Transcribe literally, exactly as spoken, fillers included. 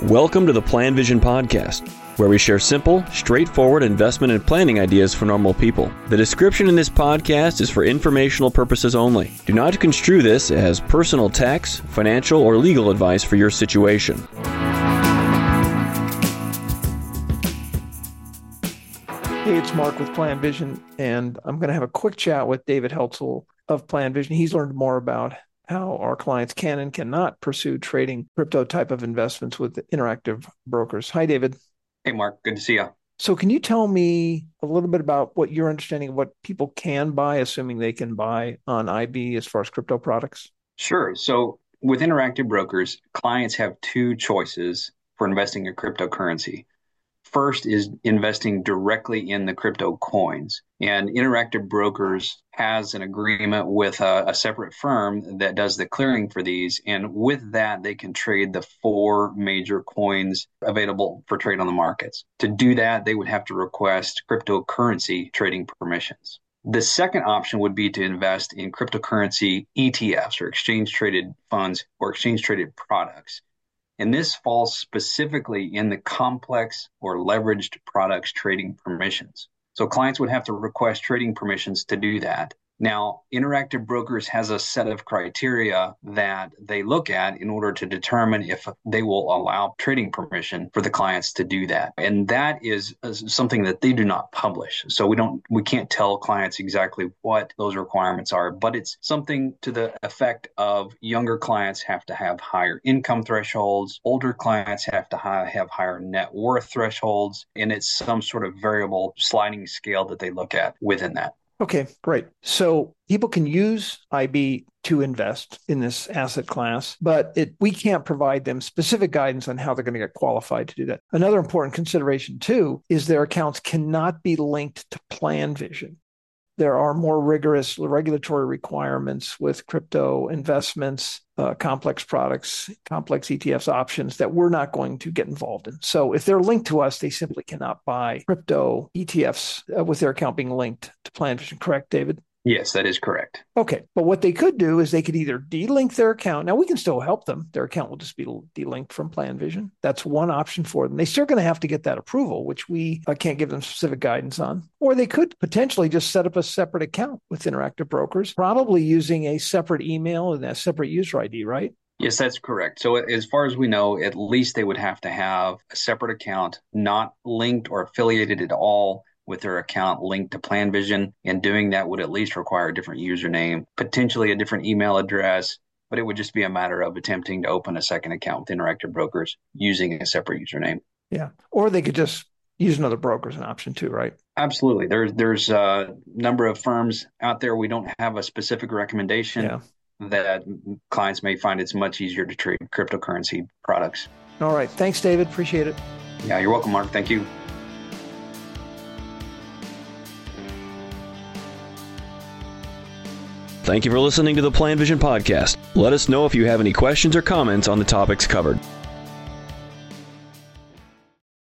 Welcome to the Plan Vision Podcast, where we share simple, straightforward investment and planning ideas for normal people. The description in this podcast is for informational purposes only. Do not construe this as personal tax, financial, or legal advice for your situation. Hey, it's Mark with Plan Vision, and I'm going to have a quick chat with David Heltzel of Plan Vision. He's learned more about how our clients can and cannot pursue trading crypto type of investments with Interactive Brokers. Hi, David. Hey, Mark. Good to see you. So can you tell me a little bit about what your understanding of what people can buy, assuming they can buy on I B as far as crypto products? Sure. So with Interactive Brokers, clients have two choices for investing in cryptocurrency. First is investing directly in the crypto coins. And Interactive Brokers has an agreement with a, a separate firm that does the clearing for these. And with that, they can trade the four major coins available for trade on the markets. To do that, they would have to request cryptocurrency trading permissions. The second option would be to invest in cryptocurrency E T Fs, or exchange traded funds, or exchange traded products. And this falls specifically in the complex or leveraged products trading permissions. So clients would have to request trading permissions to do that. Now, Interactive Brokers has a set of criteria that they look at in order to determine if they will allow trading permission for the clients to do that. And that is something that they do not publish. So we don't, we can't tell clients exactly what those requirements are, but it's something to the effect of younger clients have to have higher income thresholds, older clients have to have higher net worth thresholds, and it's some sort of variable sliding scale that they look at within that. Okay, great. So people can use I B to invest in this asset class, but it, we can't provide them specific guidance on how they're going to get qualified to do that. Another important consideration, too, is their accounts cannot be linked to Plan Vision. There are more rigorous regulatory requirements with crypto investments, uh, complex products, complex E T Fs options that we're not going to get involved in. So if they're linked to us, they simply cannot buy crypto E T Fs uh, with their account being linked to Plan Vision. Correct, David? Yes, that is correct. Okay. But what they could do is they could either delink their account. Now, we can still help them. Their account will just be delinked from Plan Vision. That's one option for them. They're still going to have to get that approval, which we uh, can't give them specific guidance on. Or they could potentially just set up a separate account with Interactive Brokers, probably using a separate email and a separate user I D, right? Yes, that's correct. So as far as we know, at least they would have to have a separate account, not linked or affiliated at all with their account linked to Plan Vision, and doing that would at least require a different username, potentially a different email address, but it would just be a matter of attempting to open a second account with Interactive Brokers using a separate username. Yeah, or they could just use another broker as an option too, right? Absolutely. There's there's a number of firms out there. We don't have a specific recommendation yeah. that clients may find it's much easier to trade cryptocurrency products. All right. Thanks, David. Appreciate it. Yeah, you're welcome, Mark. Thank you. Thank you for listening to the Plan Vision Podcast. Let us know if you have any questions or comments on the topics covered.